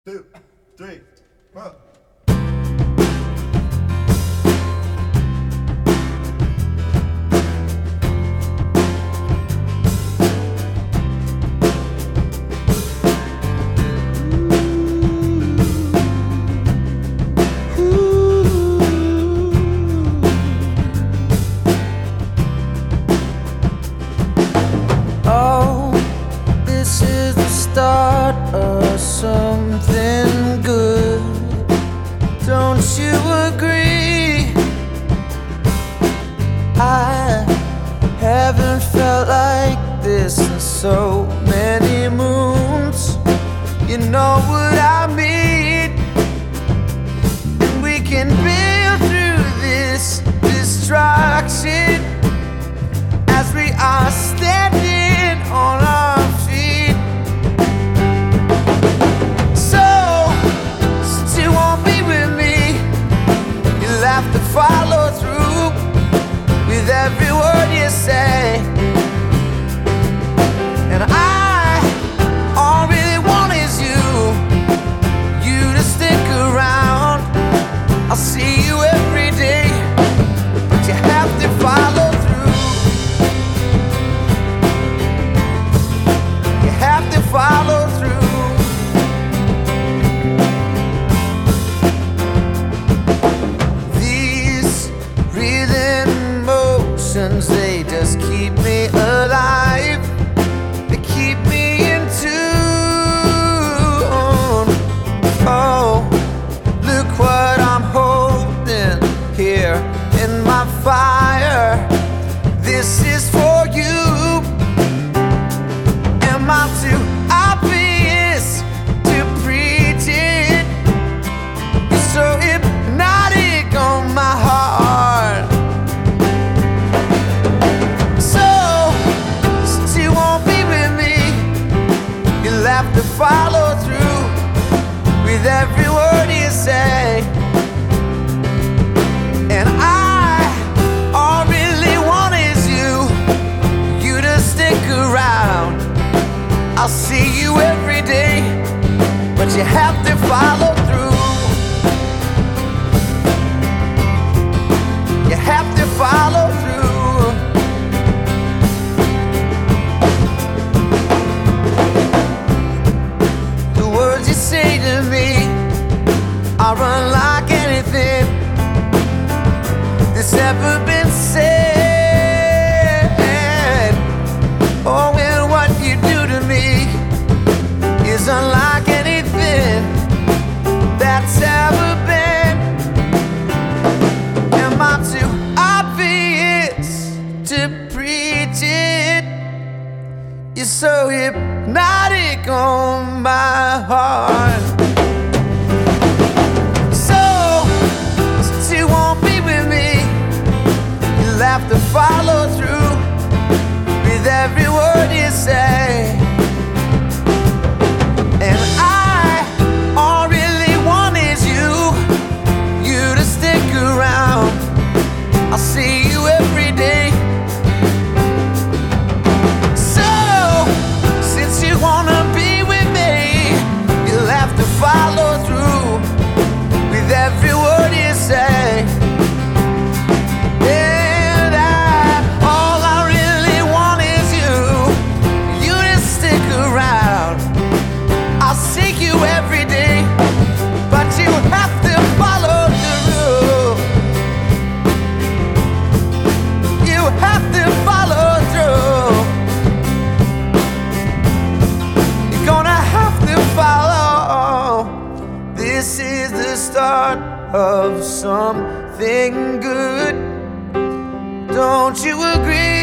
2, 3, 4. Oh, this is the start of something good. Don't you agree? I haven't felt like this in so many moons. You know what I mean? And we can build through this destruction as we are standing on our feet. So, since you won't be with me, you'll have to follow through with every word you say. And all really want is you to stick around. I'll see you every day, but you have to follow through. You have to follow through. These breathing motions, they just keep me alive. They keep me in tune. Oh, look what I'm holding here in my fire. This is for you. Am I too obvious to preach it? You're so hypnotic on my heart. So, since you won't be with me, you'll have to follow through with every word you say. And all really want is you to stick around. I'll see you every day, but you have to follow through. You have to follow through. The words you say to me are unlike anything that's ever been said. Oh, and what you do to me is unlike anything that's ever been. Am I too obvious to preach it? You're so hypnotic on my heart. So, since you won't be with me, you'll have to follow through with every word you say. And all really want is you to stick around. I'll see you every day. So, since you wanna be with me, you'll have to follow through with every word you say. And all I really want is you to stick around. I'll seek you every day, but you have to follow through. You have to follow through. You're gonna have to follow. This is the start of something good. Don't you agree?